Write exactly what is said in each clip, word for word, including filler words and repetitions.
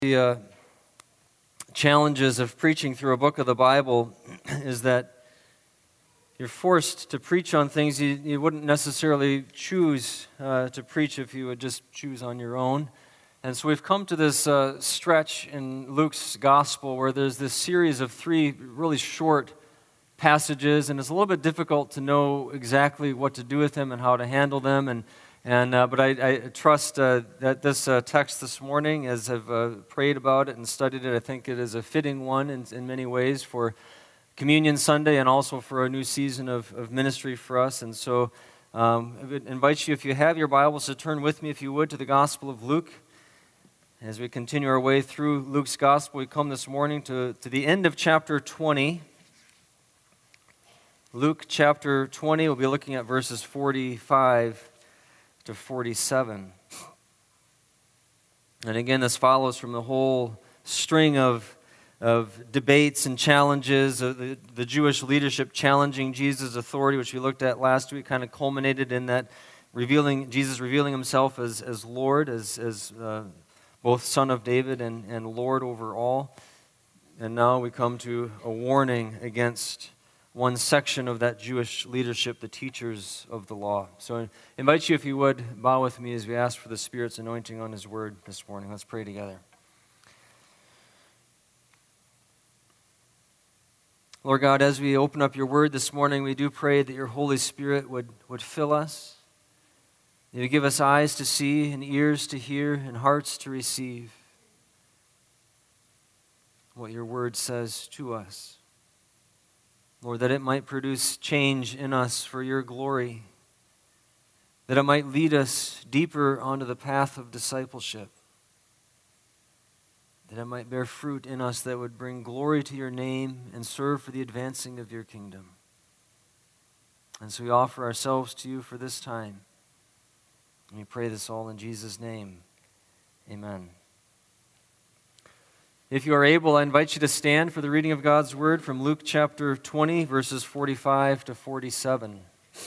The uh, challenges of preaching through a book of the Bible is that you're forced to preach on things you, you wouldn't necessarily choose uh, to preach if you would just choose on your own. And so we've come to this uh, stretch in Luke's gospel where there's this series of three really short passages, and it's a little bit difficult to know exactly what to do with them and how to handle them. And And uh, but I, I trust uh, that this uh, text this morning, as I've uh, prayed about it and studied it, I think it is a fitting one in, in many ways for Communion Sunday and also for a new season of, of ministry for us. And so um, I would invite you, if you have your Bibles, to turn with me, if you would, to the Gospel of Luke. As we continue our way through Luke's Gospel, we come this morning to, to the end of chapter twenty. Luke chapter twenty, we'll be looking at verses forty-five to forty-seven. And again, this follows from the whole string of, of debates and challenges, of the, the Jewish leadership challenging Jesus' authority, which we looked at last week, kind of culminated in that revealing Jesus revealing himself as, as Lord, as, as uh, both Son of David and, and Lord over all. And now we come to a warning against one section of that Jewish leadership, the teachers of the law. So I invite you, if you would, bow with me as we ask for the Spirit's anointing on His Word this morning. Let's pray together. Lord God, as we open up your Word this morning, we do pray that your Holy Spirit would, would fill us. That you would give us eyes to see and ears to hear and hearts to receive what your Word says to us. Lord, that it might produce change in us for your glory, that it might lead us deeper onto the path of discipleship, that it might bear fruit in us that would bring glory to your name and serve for the advancing of your kingdom. And so we offer ourselves to you for this time. And we pray this all in Jesus' name. Amen. If you are able, I invite you to stand for the reading of God's Word from Luke chapter twenty, verses forty-five to forty-seven.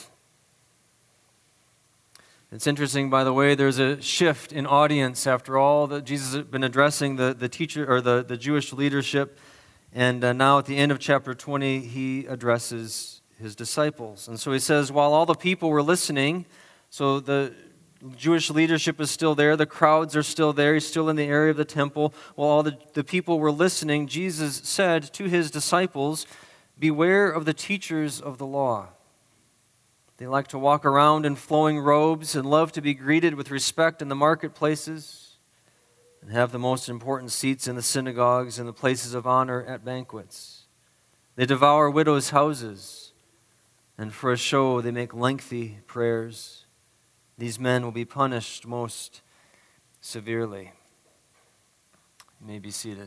It's interesting, by the way, there's a shift in audience after all that Jesus has been addressing the, the teacher or the, the Jewish leadership, and uh, now at the end of chapter twenty, he addresses his disciples. And so he says, while all the people were listening, so the Jewish leadership is still there. The crowds are still there. He's still in the area of the temple. While all the, the people were listening, Jesus said to his disciples, beware of the teachers of the law. They like to walk around in flowing robes and love to be greeted with respect in the marketplaces and have the most important seats in the synagogues and the places of honor at banquets. They devour widows' houses, and for a show they make lengthy prayers. These men will be punished most severely. You may be seated.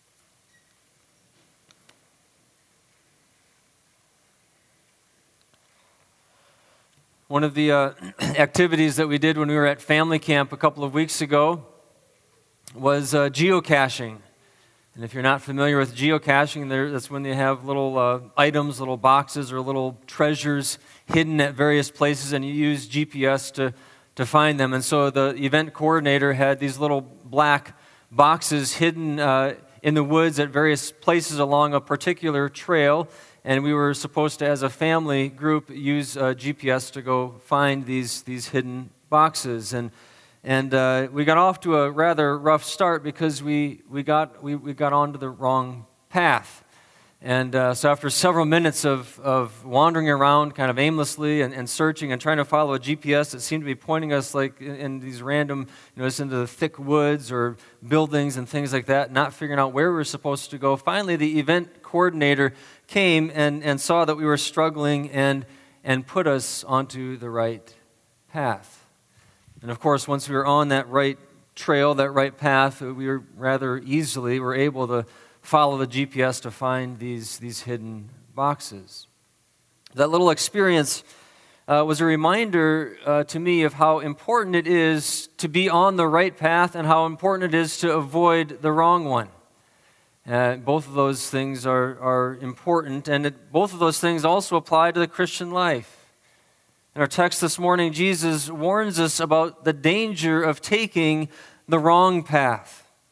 One of the uh, activities that we did when we were at family camp a couple of weeks ago was uh, geocaching. And if you're not familiar with geocaching, there, that's when they have little uh, items, little boxes, or little treasures hidden at various places, and you use G P S to, to find them. And so the event coordinator had these little black boxes hidden uh, in the woods at various places along a particular trail, and we were supposed to, as a family group, use uh, G P S to go find these, these hidden boxes. And And uh, we got off to a rather rough start because we, we got we, we got onto the wrong path. And uh, so after several minutes of, of wandering around kind of aimlessly and, and searching and trying to follow a G P S that seemed to be pointing us like in, in these random, you know, just into the thick woods or buildings and things like that, not figuring out where we were supposed to go, finally the event coordinator came and, and saw that we were struggling and and put us onto the right path. And of course, once we were on that right trail, that right path, we were rather easily were able to follow the G P S to find these, these hidden boxes. That little experience uh, was a reminder uh, to me of how important it is to be on the right path and how important it is to avoid the wrong one. Uh, both of those things are, are important, and it, both of those things also apply to the Christian life. In our text this morning, Jesus warns us about the danger of taking the wrong path.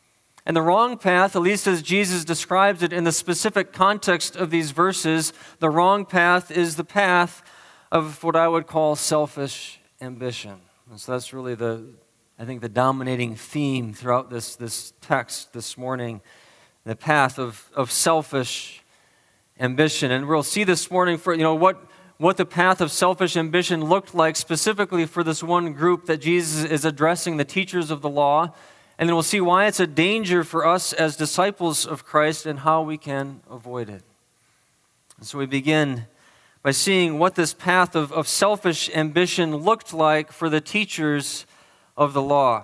And the wrong path, at least as Jesus describes it in the specific context of these verses, the wrong path is the path of what I would call selfish ambition. And so that's really the, I think, the dominating theme throughout this, this text this morning, the path of, of selfish ambition. And we'll see this morning for, you know, what, what the path of selfish ambition looked like specifically for this one group that Jesus is addressing, the teachers of the law. And then we'll see why it's a danger for us as disciples of Christ and how we can avoid it. And so we begin by seeing what this path of, of selfish ambition looked like for the teachers of the law.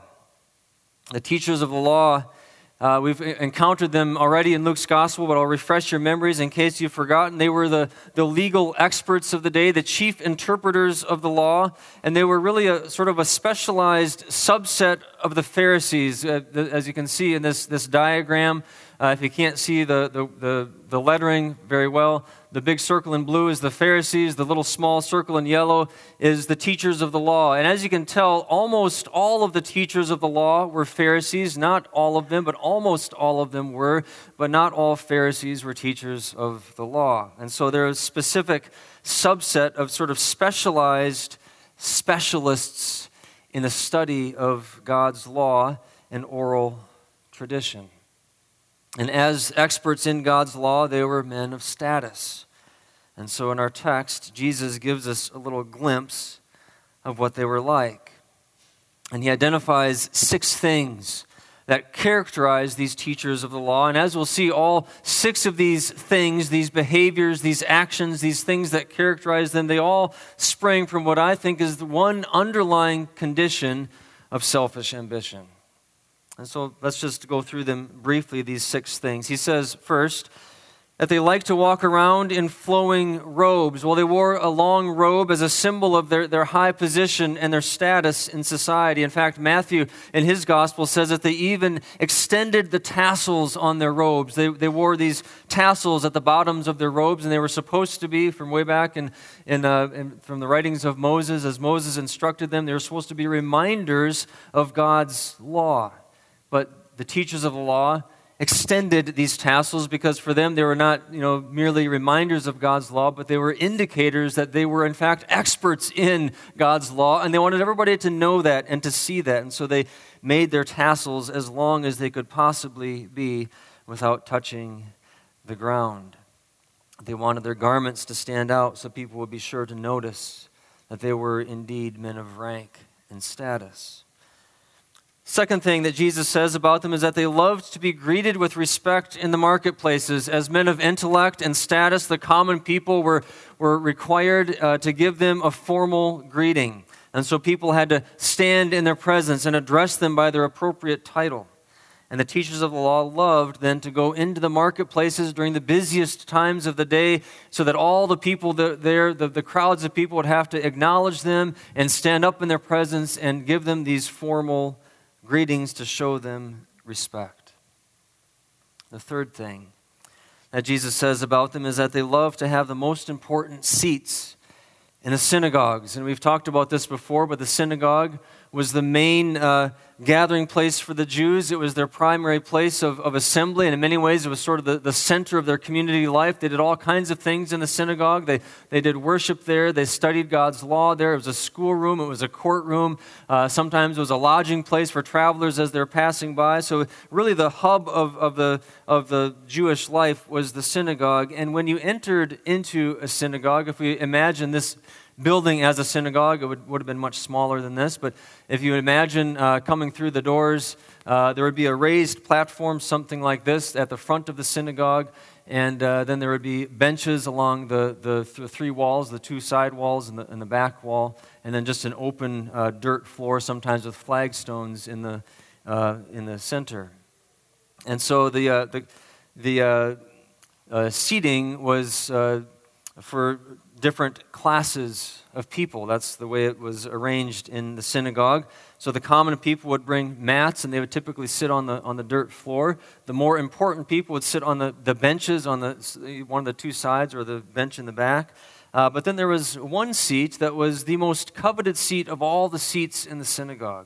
The teachers of the law, uh, we've encountered them already in Luke's gospel, but I'll refresh your memories in case you've forgotten. They were the, the legal experts of the day, the chief interpreters of the law, and they were really a sort of a specialized subset of the Pharisees. Uh, the, as you can see in this, this diagram, uh, if you can't see the, the, the, the lettering very well, the big circle in blue is the Pharisees. The little small circle in yellow is the teachers of the law. And as you can tell, almost all of the teachers of the law were Pharisees. Not all of them, but almost all of them were. But not all Pharisees were teachers of the law. And so there is a specific subset of sort of specialized specialists in the study of God's law and oral tradition. And as experts in God's law, they were men of status. And so in our text, Jesus gives us a little glimpse of what they were like. And he identifies six things that characterize these teachers of the law. And as we'll see, all six of these things, these behaviors, these actions, these things that characterize them, they all spring from what I think is the one underlying condition of selfish ambition. And so let's just go through them briefly, these six things. He says, first, that they like to walk around in flowing robes. Well, they wore a long robe as a symbol of their, their high position and their status in society. In fact, Matthew in his gospel says that they even extended the tassels on their robes. They, they wore these tassels at the bottoms of their robes, and they were supposed to be, from way back in, in, uh, in from the writings of Moses, as Moses instructed them, they were supposed to be reminders of God's law. But the teachers of the law extended these tassels because for them they were not, you know, merely reminders of God's law, but they were indicators that they were in fact experts in God's law, and they wanted everybody to know that and to see that. And so they made their tassels as long as they could possibly be without touching the ground. They wanted their garments to stand out so people would be sure to notice that they were indeed men of rank and status. Second thing that Jesus says about them is that they loved to be greeted with respect in the marketplaces. As men of intellect and status, the common people were, were required uh, to give them a formal greeting. And so people had to stand in their presence and address them by their appropriate title. And the teachers of the law loved then to go into the marketplaces during the busiest times of the day so that all the people there, the, the crowds of people would have to acknowledge them and stand up in their presence and give them these formal greetings to show them respect. The third thing that Jesus says about them is that they love to have the most important seats in the synagogues. And we've talked about this before, but the synagogue was the main uh, gathering place for the Jews. It was their primary place of, of assembly, and in many ways it was sort of the, the center of their community life. They did all kinds of things in the synagogue. They, they did worship there. They studied God's law there. It was a schoolroom. It was a courtroom. Uh, sometimes it was a lodging place for travelers as they're passing by. So really the hub of, of, the, of the Jewish life was the synagogue. And when you entered into a synagogue, if we imagine this building as a synagogue, it would, would have been much smaller than this, but if you imagine uh, coming through the doors, uh, there would be a raised platform, something like this, at the front of the synagogue, and uh, then there would be benches along the, the, th- three walls, the two side walls and the, and the back wall, and then just an open uh, dirt floor, sometimes with flagstones in the uh, in the center. And so the uh, the the uh, uh, seating was uh, for different classes of people. That's the way it was arranged in the synagogue. So the common people would bring mats, and they would typically sit on the on the dirt floor. The more important people would sit on the, the benches on the one of the two sides, or the bench in the back. Uh, but then there was one seat that was the most coveted seat of all the seats in the synagogue.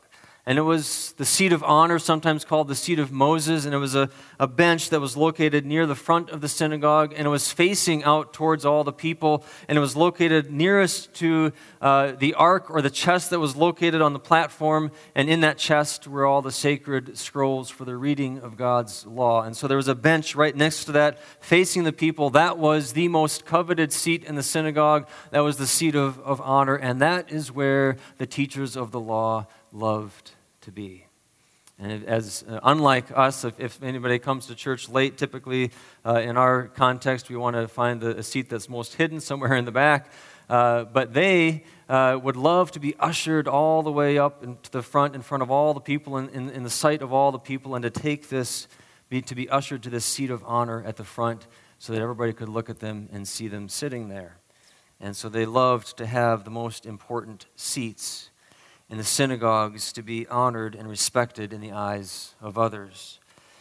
And it was the seat of honor, sometimes called the seat of Moses, and it was a, a bench that was located near the front of the synagogue, and it was facing out towards all the people, and it was located nearest to uh, the ark or the chest that was located on the platform, and in that chest were all the sacred scrolls for the reading of God's law. And so there was a bench right next to that, facing the people. That was the most coveted seat in the synagogue. That was the seat of, of honor, and that is where the teachers of the law loved to be. And as uh, unlike us, if, if anybody comes to church late, typically uh, in our context, we want to find the, a seat that's most hidden somewhere in the back. Uh, but they uh, would love to be ushered all the way up to the front, in front of all the people, in, in, in the sight of all the people, and to take this, be, to be ushered to this seat of honor at the front, so that everybody could look at them and see them sitting there. And so they loved to have the most important seats in the synagogues, to be honored and respected in the eyes of others.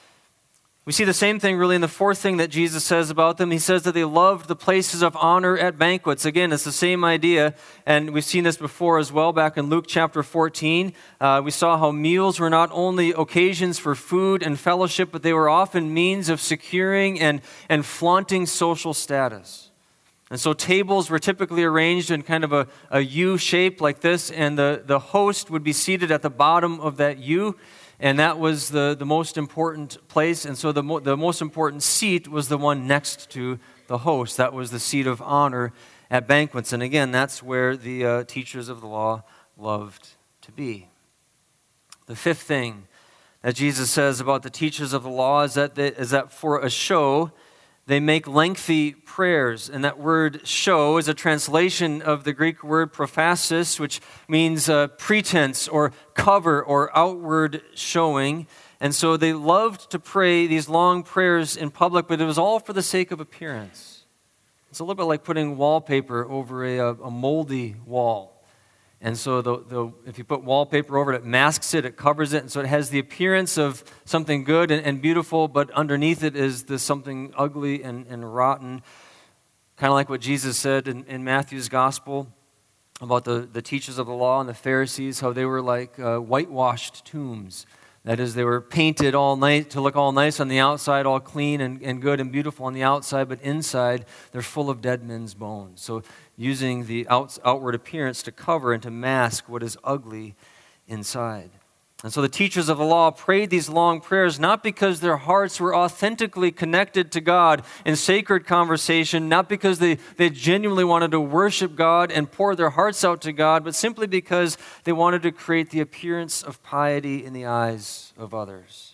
We see the same thing really in the fourth thing that Jesus says about them. He says that they loved the places of honor at banquets. Again, it's the same idea, and we've seen this before as well back in Luke chapter fourteen. Uh, we saw how meals were not only occasions for food and fellowship, but they were often means of securing and, and flaunting social status. And so tables were typically arranged in kind of a, a U shape like this, and the, the host would be seated at the bottom of that U, and that was the, the most important place. And so the, mo- the most important seat was the one next to the host. That was the seat of honor at banquets. And again, that's where the uh, teachers of the law loved to be. The fifth thing that Jesus says about the teachers of the law is that, they, is that for a show, they make lengthy prayers, and that word show is a translation of the Greek word prophasis, which means uh, pretense or cover or outward showing. And so they loved to pray these long prayers in public, but it was all for the sake of appearance. It's a little bit like putting wallpaper over a, a moldy wall. And so the, the, if you put wallpaper over it, it masks it, it covers it, and so it has the appearance of something good and, and beautiful, but underneath it is this something ugly and, and rotten, kind of like what Jesus said in, in Matthew's gospel about the, the teachers of the law and the Pharisees, how they were like uh, whitewashed tombs. That is, they were painted all nice to look all nice on the outside, all clean and, and good and beautiful on the outside, but inside they're full of dead men's bones. So using the out, outward appearance to cover and to mask what is ugly inside. And so the teachers of the law prayed these long prayers not because their hearts were authentically connected to God in sacred conversation, not because they, they genuinely wanted to worship God and pour their hearts out to God, but simply because they wanted to create the appearance of piety in the eyes of others.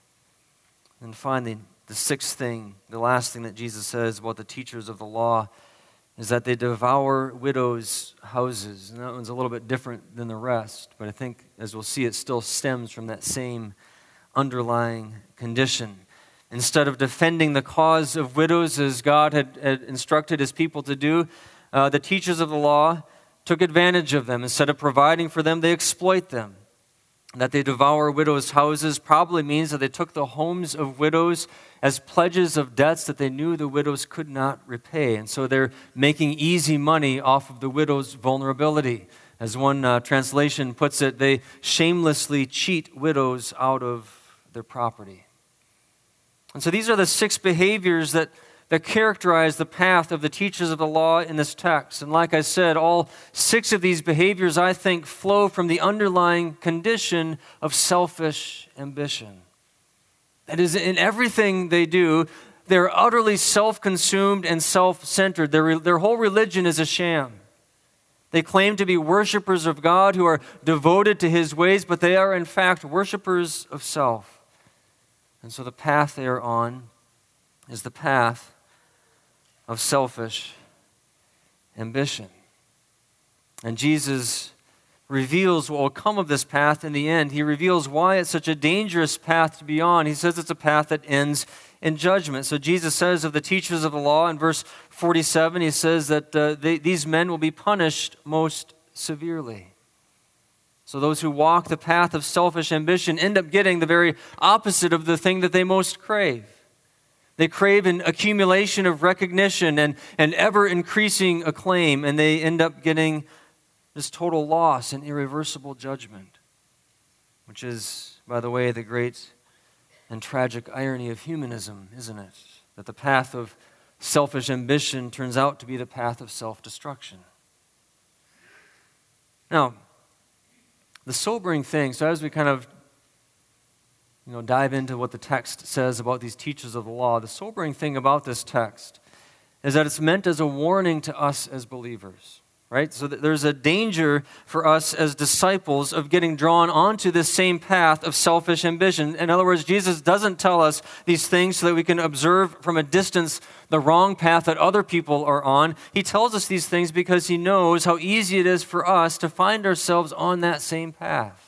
And finally, the sixth thing, the last thing that Jesus says about the teachers of the law is that they devour widows' houses. And that one's a little bit different than the rest, but I think, as we'll see, it still stems from that same underlying condition. Instead of defending the cause of widows as God had, had instructed his people to do, uh, the teachers of the law took advantage of them. Instead of providing for them, they exploit them. That they devour widows' houses probably means that they took the homes of widows as pledges of debts that they knew the widows could not repay. And so they're making easy money off of the widow's vulnerability. As one uh, translation puts it, they shamelessly cheat widows out of their property. And so these are the six behaviors that that characterize the path of the teachers of the law in this text. And like I said, all six of these behaviors, I think, flow from the underlying condition of selfish ambition. That is, in everything they do, they're utterly self-consumed and self-centered. Their, their whole religion is a sham. They claim to be worshipers of God who are devoted to his ways, but they are in fact worshipers of self. And so the path they are on is the path of selfish ambition. And Jesus reveals what will come of this path in the end. He reveals why it's such a dangerous path to be on. He says it's a path that ends in judgment. So Jesus says of the teachers of the law in verse forty-seven, he says that uh, they, these men will be punished most severely. So those who walk the path of selfish ambition end up getting the very opposite of the thing that they most crave. They crave an accumulation of recognition and, and ever-increasing acclaim, and they end up getting this total loss and irreversible judgment. which is, by the way, the great and tragic irony of humanism, isn't it? That the path of selfish ambition turns out to be the path of self-destruction. Now, the sobering thing, so as we kind of you know, dive into what the text says about these teachers of the law, the sobering thing about this text is that it's meant as a warning to us as believers, right? So that there's a danger for us as disciples of getting drawn onto this same path of selfish ambition. In other words, Jesus doesn't tell us these things so that we can observe from a distance the wrong path that other people are on. He tells us these things because he knows how easy it is for us to find ourselves on that same path.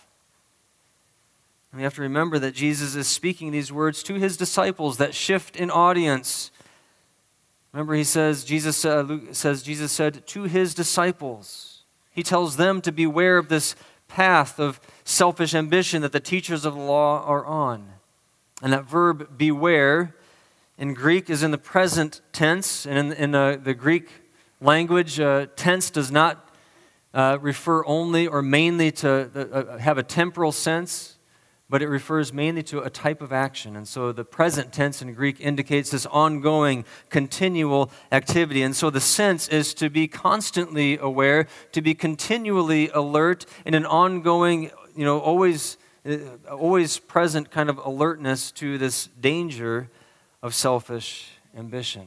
And we have to remember that Jesus is speaking these words to his disciples that shift in audience. Remember, he says, Jesus uh, Luke says, Jesus said to his disciples, he tells them to beware of this path of selfish ambition that the teachers of the law are on. And that verb beware in Greek is in the present tense, and in, in uh, the Greek language, uh, tense does not uh, refer only or mainly to uh, have a temporal sense, but it refers mainly to a type of action. And so the present tense in Greek indicates this ongoing, continual activity. And so the sense is to be constantly aware, to be continually alert in an ongoing, you know, always, always present kind of alertness to this danger of selfish ambition.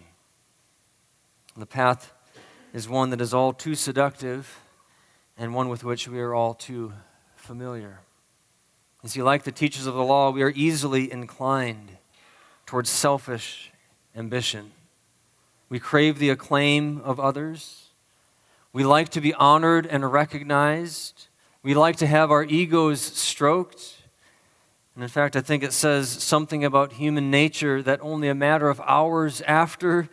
The path is one that is all too seductive and one with which we are all too familiar. You see, like the teachers of the law, we are easily inclined towards selfish ambition. We crave the acclaim of others. We like to be honored and recognized. We like to have our egos stroked. And in fact, I think it says something about human nature that only a matter of hours after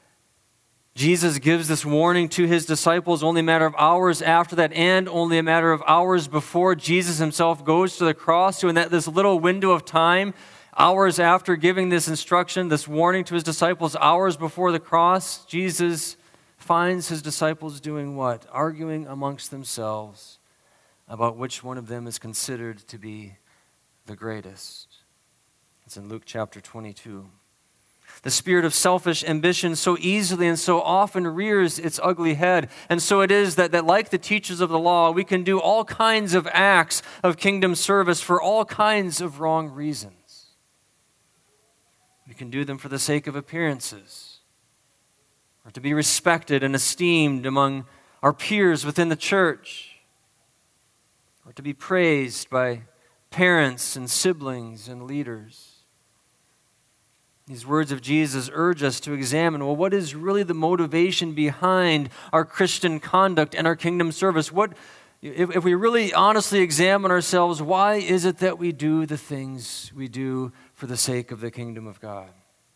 Jesus gives this warning to his disciples, only a matter of hours after that, and only a matter of hours before Jesus himself goes to the cross. So in that this little window of time, hours after giving this instruction, this warning to his disciples, hours before the cross, Jesus finds his disciples doing what? Arguing amongst themselves about which one of them is considered to be the greatest. It's in Luke chapter twenty-two. The spirit of selfish ambition so easily and so often rears its ugly head. And so it is that, that like the teachers of the law, we can do all kinds of acts of kingdom service for all kinds of wrong reasons. We can do them for the sake of appearances, or to be respected and esteemed among our peers within the church, or to be praised by parents and siblings and leaders. These words of Jesus urge us to examine, well, what is really the motivation behind our Christian conduct and our kingdom service? What, if, if we really honestly examine ourselves, why is it that we do the things we do for the sake of the kingdom of God?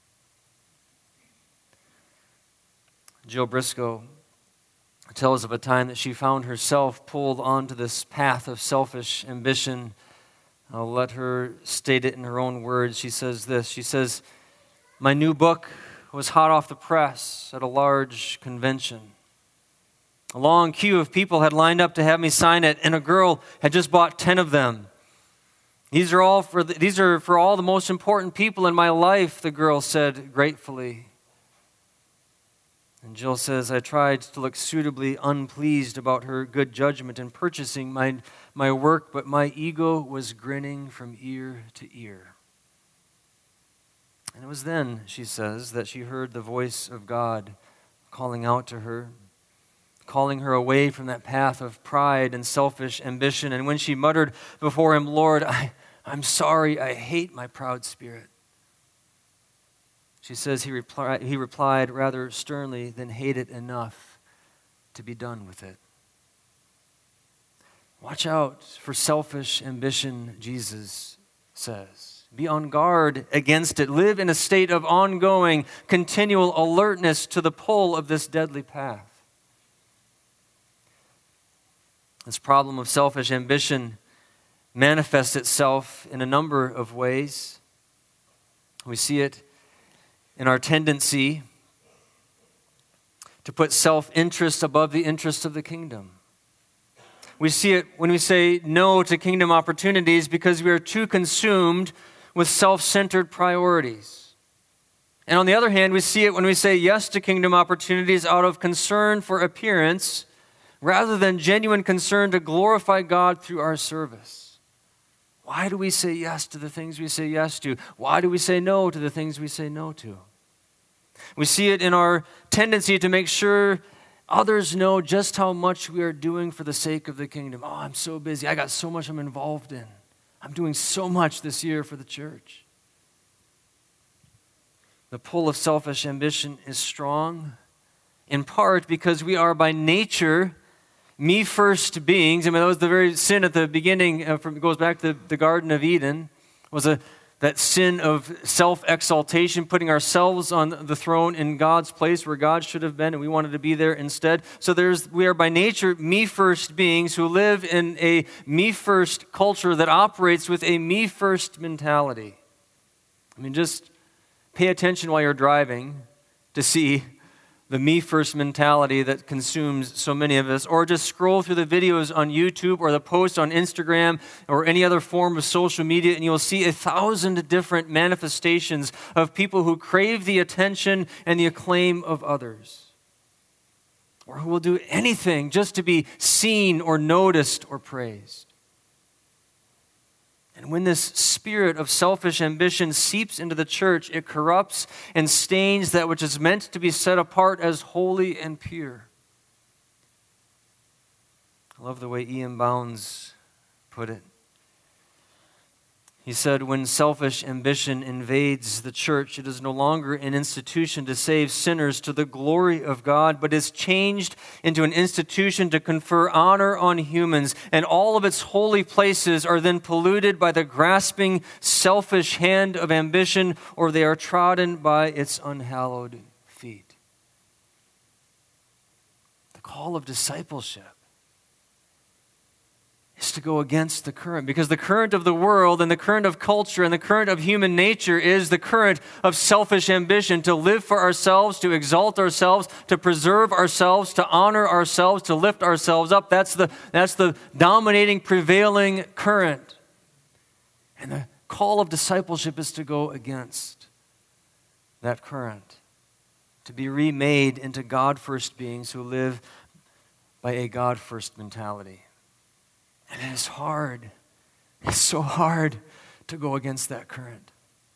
Jill Briscoe tells of a time that she found herself pulled onto this path of selfish ambition. I'll let her state it in her own words. She says this, she says, "My new book was hot off the press at a large convention. A long queue of people had lined up to have me sign it, and a girl had just bought ten of them. These are all for the, these are for all the most important people in my life," the girl said gratefully. And Jill says, "I tried to look suitably unpleased about her good judgment in purchasing my, my work, but my ego was grinning from ear to ear." And it was then, she says, that she heard the voice of God calling out to her, calling her away from that path of pride and selfish ambition. And when she muttered before him, "Lord, I, I'm sorry, I hate my proud spirit," she says he, repli- he replied rather sternly, "Then hate it enough to be done with it." Watch out for selfish ambition, Jesus says. Be on guard against it. Live in a state of ongoing, continual alertness to the pull of this deadly path. This problem of selfish ambition manifests itself in a number of ways. We see it in our tendency to put self-interest above the interest of the kingdom. We see it when we say no to kingdom opportunities because we are too consumed with self-centered priorities. And on the other hand, we see it when we say yes to kingdom opportunities out of concern for appearance rather than genuine concern to glorify God through our service. Why do we say yes to the things we say yes to? Why do we say no to the things we say no to? We see it in our tendency to make sure others know just how much we are doing for the sake of the kingdom. Oh, I'm so busy. I got so much I'm involved in. I'm doing so much this year for the church. The pull of selfish ambition is strong, in part because we are by nature me-first beings. I mean, that was the very sin at the beginning, uh, from, it goes back to the, the Garden of Eden, was a that sin of self-exaltation, putting ourselves on the throne in God's place where God should have been, and we wanted to be there instead. So there's we are by nature me-first beings who live in a me-first culture that operates with a me-first mentality. I mean, just pay attention while you're driving to see the me-first mentality that consumes so many of us, or just scroll through the videos on YouTube or the posts on Instagram or any other form of social media, and you'll see a thousand different manifestations of people who crave the attention and the acclaim of others, or who will do anything just to be seen or noticed or praised. And when this spirit of selfish ambition seeps into the church, it corrupts and stains that which is meant to be set apart as holy and pure. I love the way Ian Bounds put it. He said, when selfish ambition invades the church, it is no longer an institution to save sinners to the glory of God, but is changed into an institution to confer honor on humans, and all of its holy places are then polluted by the grasping, selfish hand of ambition, or they are trodden by its unhallowed feet. The call of discipleship is to go against the current, because the current of the world and the current of culture and the current of human nature is the current of selfish ambition, to live for ourselves, to exalt ourselves, to preserve ourselves, to honor ourselves, to lift ourselves up. That's the, that's the dominating, prevailing current. And the call of discipleship is to go against that current, to be remade into God-first beings who live by a God-first mentality. And it is hard. It's so hard to go against that current.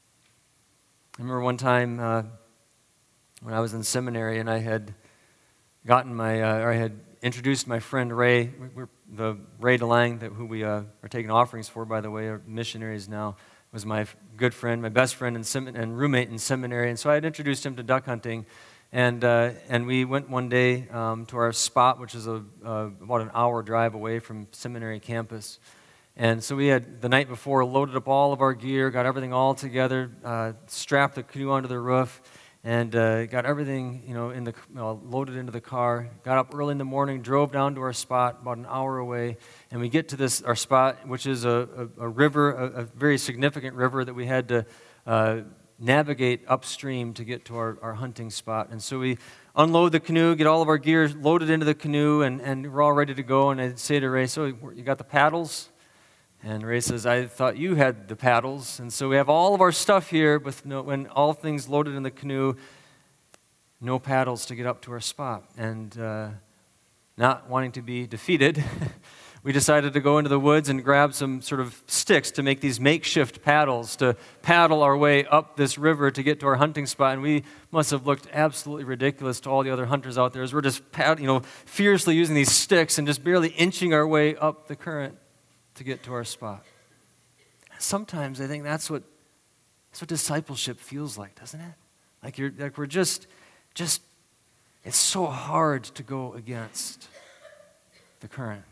I remember one time uh, when I was in seminary and I had gotten my, uh, or I had introduced my friend Ray, we're, the Ray DeLang, that, who we uh, are taking offerings for, by the way, are missionaries now, was my good friend, my best friend and, sem- and roommate in seminary. And so I had introduced him to duck hunting. And uh, and we went one day um, to our spot, which is a, uh, about an hour drive away from seminary campus. And so we had, the night before, loaded up all of our gear, got everything all together, uh, strapped the canoe onto the roof, and uh, got everything, you know, in the uh, loaded into the car. Got up early in the morning, drove down to our spot, about an hour away, and we get to this our spot, which is a, a, a river, a, a very significant river that we had to Uh, navigate upstream to get to our, our hunting spot. And so we unload the canoe, get all of our gear loaded into the canoe, and, and we're all ready to go. And I say to Ray, so you got the paddles? And Ray says, I thought you had the paddles. And so we have all of our stuff here, with no, when all things loaded in the canoe, no paddles to get up to our spot. And uh, not wanting to be defeated, we decided to go into the woods and grab some sort of sticks to make these makeshift paddles to paddle our way up this river to get to our hunting spot. And we must have looked absolutely ridiculous to all the other hunters out there as we're just pad- you know, fiercely using these sticks and just barely inching our way up the current to get to our spot. Sometimes I think that's what that's what discipleship feels like, doesn't it? Like you're like we're just just it's so hard to go against the current.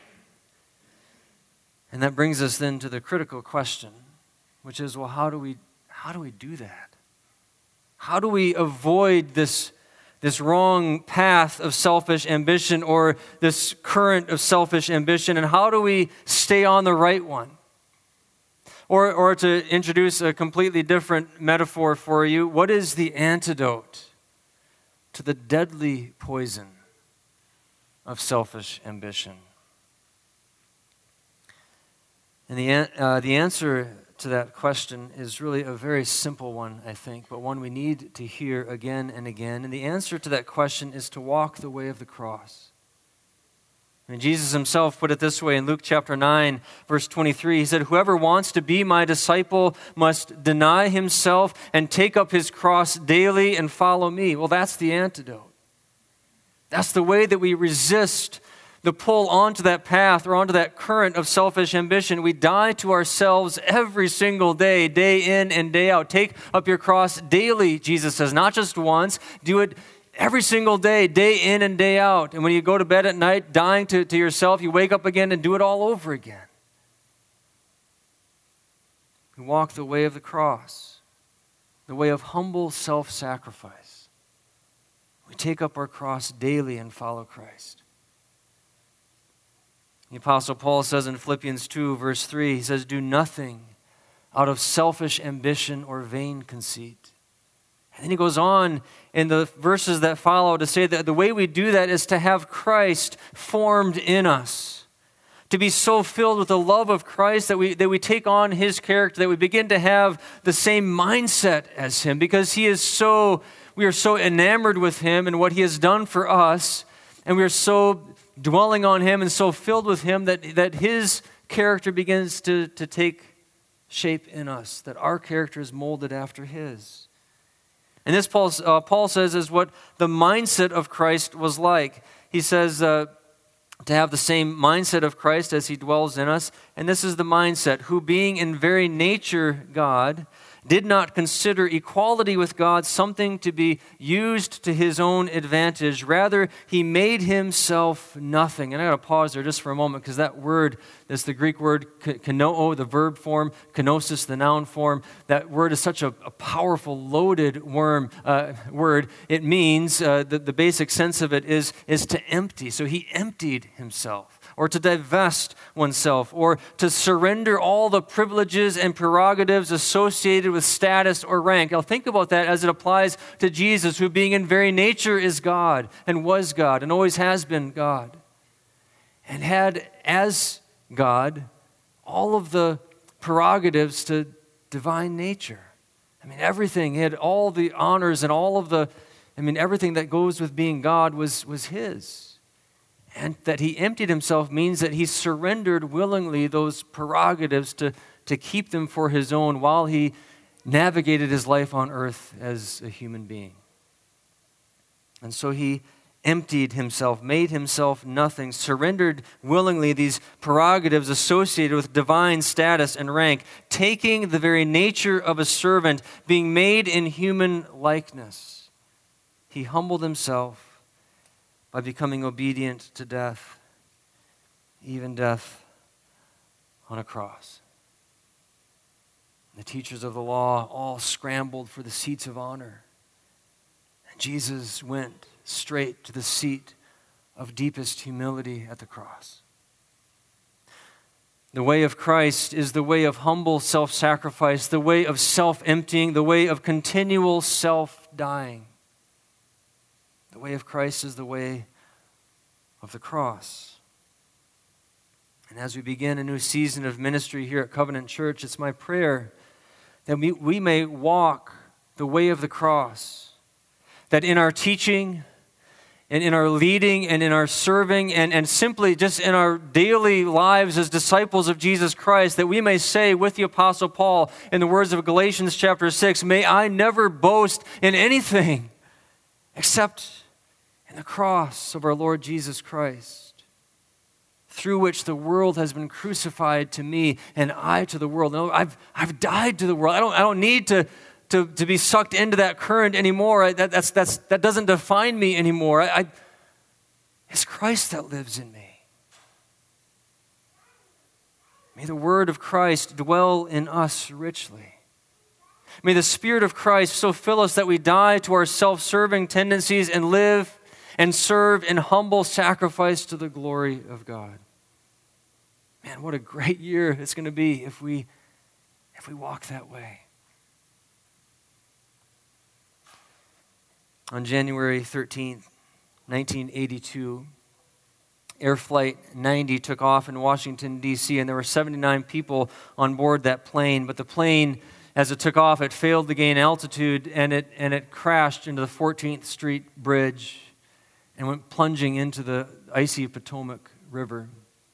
And that brings us then to the critical question, which is, well, how do we how do we do that? How do we avoid this, this wrong path of selfish ambition or this current of selfish ambition, and how do we stay on the right one? Or, or to introduce a completely different metaphor for you, what is the antidote to the deadly poison of selfish ambition? And the, an- uh, the answer to that question is really a very simple one, I think, but one we need to hear again and again. And the answer to that question is to walk the way of the cross. And Jesus himself put it this way in Luke chapter nine, verse twenty-three. He said, "Whoever wants to be my disciple must deny himself and take up his cross daily and follow me." Well, that's the antidote. That's the way that we resist the pull onto that path or onto that current of selfish ambition. We die to ourselves every single day, day in and day out. Take up your cross daily, Jesus says, not just once. Do it every single day, day in and day out. And when you go to bed at night, dying to, to yourself, you wake up again and do it all over again. We walk the way of the cross, the way of humble self-sacrifice. We take up our cross daily and follow Christ. The Apostle Paul says in Philippians two, verse three, he says, "Do nothing out of selfish ambition or vain conceit." And then he goes on in the verses that follow to say that the way we do that is to have Christ formed in us, to be so filled with the love of Christ that we, that we take on his character, that we begin to have the same mindset as him, because he is so, we are so enamored with him and what he has done for us, and we are so dwelling on him and so filled with him that, that his character begins to, to take shape in us, that our character is molded after his. And this, Paul, uh, Paul says, is what the mindset of Christ was like. He says uh, to have the same mindset of Christ as he dwells in us. And this is the mindset, who being in very nature God, did not consider equality with God something to be used to his own advantage. Rather, he made himself nothing. And I got to pause there just for a moment, because that word, that's the Greek word kanoo, the verb form, kenosis, the noun form. That word is such a, a powerful, loaded worm, uh, word. It means, uh, the, the basic sense of it is, is to empty. So he emptied himself, or to divest oneself, or to surrender all the privileges and prerogatives associated with status or rank. Now think about that as it applies to Jesus, who being in very nature is God, and was God, and always has been God, and had as God all of the prerogatives to divine nature. I mean, everything, he had all the honors and all of the, I mean, everything that goes with being God was, was his. And that he emptied himself means that he surrendered willingly those prerogatives to, to keep them for his own while he navigated his life on earth as a human being. And so he emptied himself, made himself nothing, surrendered willingly these prerogatives associated with divine status and rank, taking the very nature of a servant, being made in human likeness. He humbled himself by becoming obedient to death, even death on a cross. The teachers of the law all scrambled for the seats of honor. And Jesus went straight to the seat of deepest humility at the cross. The way of Christ is the way of humble self-sacrifice, the way of self-emptying, the way of continual self-dying. The way of Christ is the way of the cross. And as we begin a new season of ministry here at Covenant Church, it's my prayer that we, we may walk the way of the cross, that in our teaching and in our leading and in our serving and, and simply just in our daily lives as disciples of Jesus Christ, that we may say with the Apostle Paul in the words of Galatians chapter six, "May I never boast in anything except and the cross of our Lord Jesus Christ, through which the world has been crucified to me and I to the world." No, I've, I've died to the world. I don't, I don't need to, to, to be sucked into that current anymore. I, that, that's, that's, that doesn't define me anymore. I, I, it's Christ that lives in me. May the word of Christ dwell in us richly. May the Spirit of Christ so fill us that we die to our self-serving tendencies and live and serve in humble sacrifice to the glory of God. Man, what a great year it's going to be if we, if we walk that way. On January thirteenth, nineteen eighty-two, Air Flight ninety took off in Washington, D C, and there were seventy-nine people on board that plane. But the plane, as it took off, it failed to gain altitude, and it, and it crashed into the fourteenth Street Bridge and went plunging into the icy Potomac River.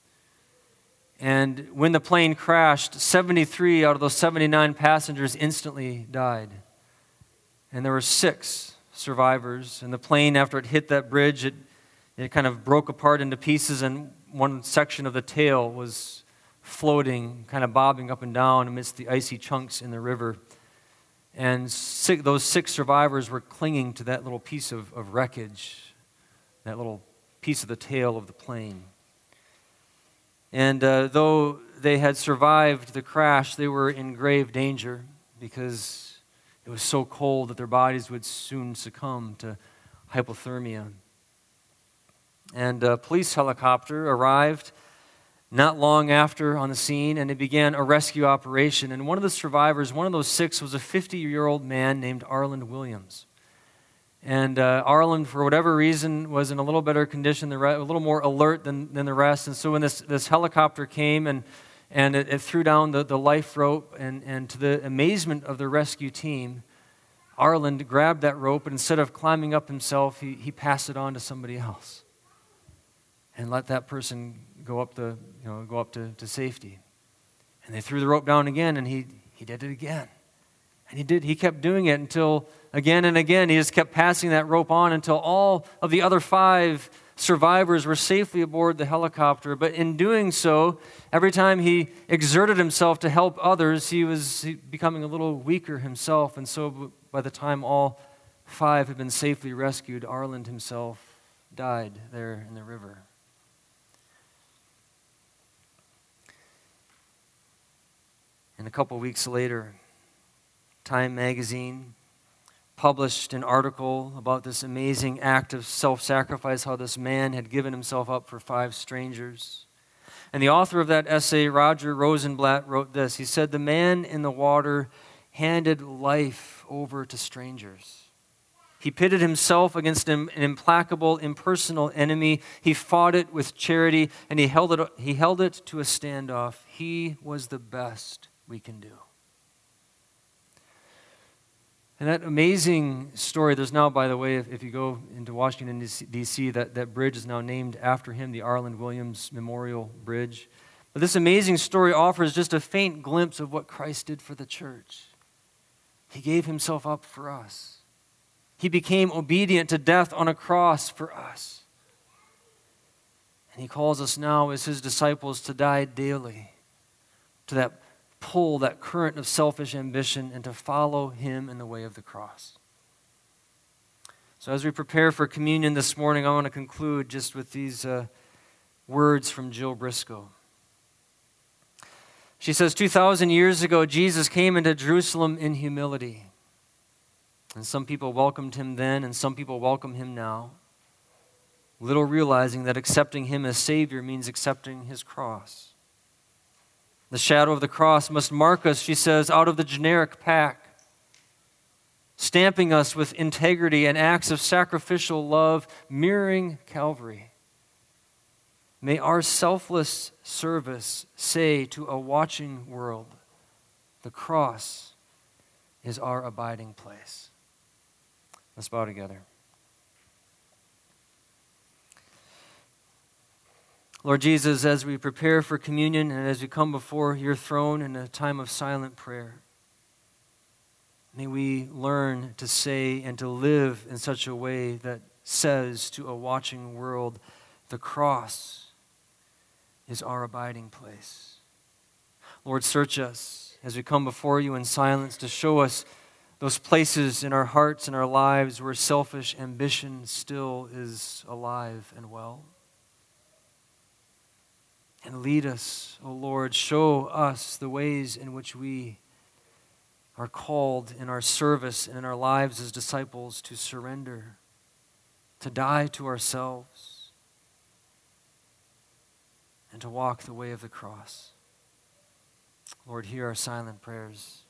And when the plane crashed, seventy-three out of those seventy-nine passengers instantly died. And there were six survivors. And the plane, after it hit that bridge, it, it kind of broke apart into pieces, and one section of the tail was floating, kind of bobbing up and down amidst the icy chunks in the river. And six, those six survivors were clinging to that little piece of, of wreckage, that little piece of the tail of the plane. And uh, though they had survived the crash, they were in grave danger because it was so cold that their bodies would soon succumb to hypothermia. And a police helicopter arrived not long after on the scene, and it began a rescue operation. And one of the survivors, one of those six, was a fifty-year-old man named Arland Williams. And uh, Arland, for whatever reason, was in a little better condition, the re- a little more alert than, than the rest. And so when this, this helicopter came and, and it, it threw down the, the life rope, and, and to the amazement of the rescue team, Arland grabbed that rope, and instead of climbing up himself, he, he passed it on to somebody else and let that person go up the you know go up to, to safety. And they threw the rope down again, and he he did it again. And he did. He kept doing it until again and again he just kept passing that rope on until all of the other five survivors were safely aboard the helicopter. But in doing so, every time he exerted himself to help others, he was becoming a little weaker himself. And so by the time all five had been safely rescued, Arland himself died there in the river. And a couple weeks later, Time magazine published an article about this amazing act of self-sacrifice, how this man had given himself up for five strangers. And the author of that essay, Roger Rosenblatt, wrote this. He said, "The man in the water handed life over to strangers. He pitted himself against an implacable, impersonal enemy. He fought it with charity, and he held it, he held it to a standoff. He was the best we can do." And that amazing story, there's now, by the way, if, if you go into Washington, D C, that, that bridge is now named after him, the Arland Williams Memorial Bridge. But this amazing story offers just a faint glimpse of what Christ did for the church. He gave himself up for us. He became obedient to death on a cross for us. And he calls us now as his disciples to die daily to that pull, that current of selfish ambition, and to follow him in the way of the cross. So as we prepare for communion this morning, I want to conclude just with these uh, words from Jill Briscoe. She says, two thousand years ago, Jesus came into Jerusalem in humility. And some people welcomed him then, and some people welcome him now, little realizing that accepting him as Savior means accepting his cross. The shadow of the cross must mark us, she says, out of the generic pack, stamping us with integrity and acts of sacrificial love, mirroring Calvary. May our selfless service say to a watching world, the cross is our abiding place. Let's bow together. Lord Jesus, as we prepare for communion and as we come before your throne in a time of silent prayer, may we learn to say and to live in such a way that says to a watching world, the cross is our abiding place. Lord, search us as we come before you in silence to show us those places in our hearts and our lives where selfish ambition still is alive and well. And lead us, O Lord, show us the ways in which we are called in our service and in our lives as disciples to surrender, to die to ourselves, and to walk the way of the cross. Lord, hear our silent prayers.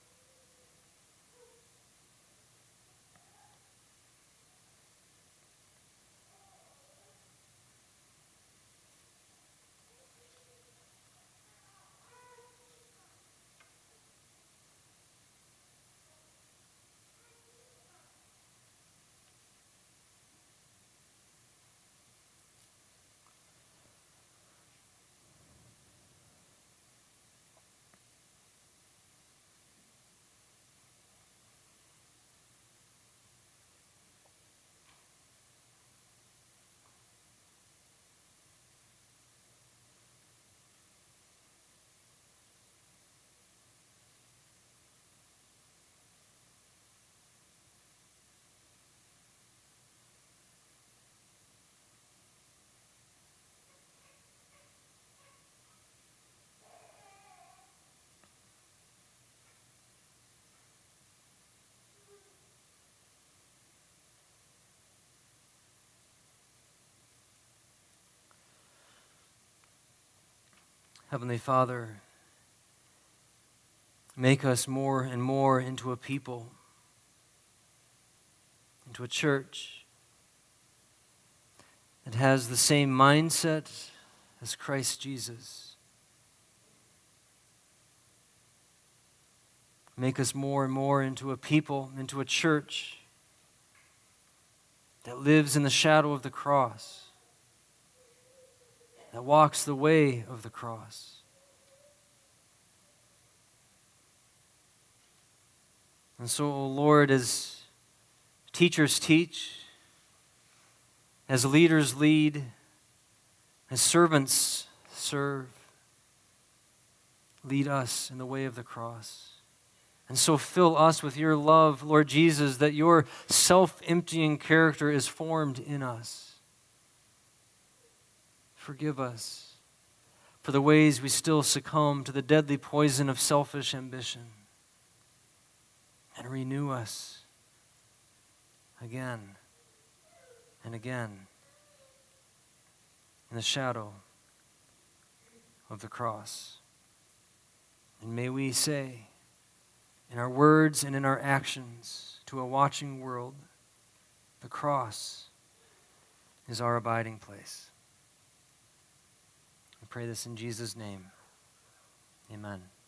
Heavenly Father, make us more and more into a people, into a church that has the same mindset as Christ Jesus. Make us more and more into a people, into a church that lives in the shadow of the cross, that walks the way of the cross. And so, O Lord, as teachers teach, as leaders lead, as servants serve, lead us in the way of the cross. And so fill us with your love, Lord Jesus, that your self-emptying character is formed in us. Forgive us for the ways we still succumb to the deadly poison of selfish ambition. And renew us again and again in the shadow of the cross. And may we say, in our words and in our actions to a watching world, the cross is our abiding place. We pray this in Jesus' name. Amen.